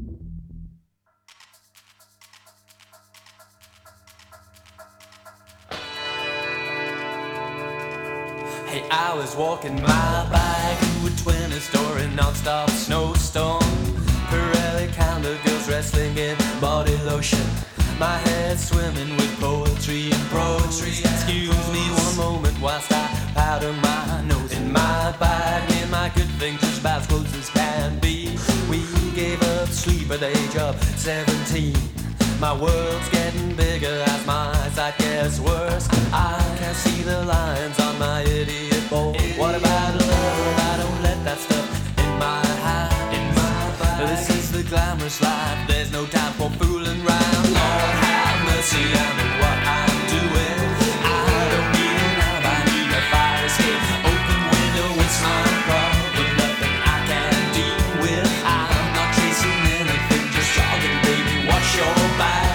Hey, I was walking my bike through a 20-story non-stop snowstorm. Pirelli counter girls wrestling in body lotion. My head swimming with poetry and prose. Excuse me one moment whilst I powder my nose. In my bag, in my good things, just about as close as can be. We gave up sleep at the age of 17. My world's getting bigger as my sight gets worse. I can't see the lines on my idiot bowl. What about love? I don't let that stuff in my heart. This is the glamorous life. There's no time for fooling around. Lord have mercy, I know what I'm doing. I don't need it now, I need a fire escape. Open window, it's my problem. Nothing I can deal with. I'm not chasing anything, just jogging, baby. Watch your back.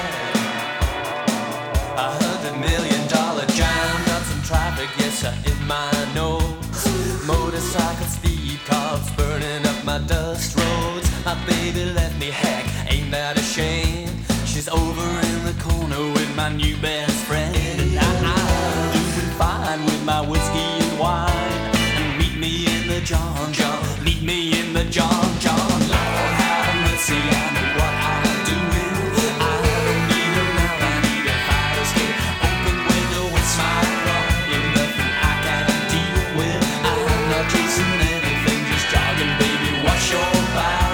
$100 million jam, got some traffic, yes, in my nose. Motorcycle speed cops burning up my dust roads. My baby left me, heck, ain't that a shame? She's over in the corner with my new best friend. And I'm doing fine with my whiskey and wine. And meet me in the John John, meet me in the John John. Lord have mercy, I know what I'm doing. I don't need her now, I need a fire escape. Open window, it's my problem. Nothing I can deal with. I'm not chasing anything, just jogging, baby. Watch your back.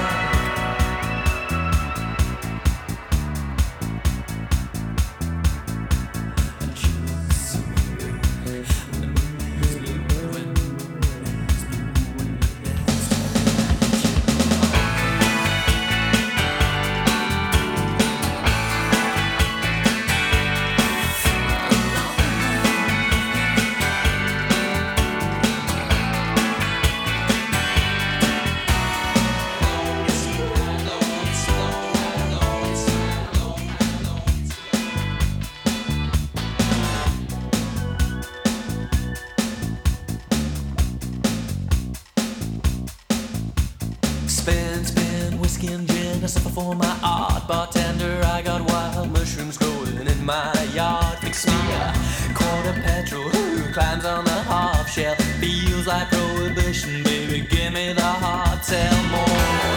Spin, whiskey and gin, I suffer for my art. Bartender, I got wild mushrooms growing in my yard. Fix me a quart of petrol, who climbs on the half shell. Feels like prohibition, baby, give me the hard tell more.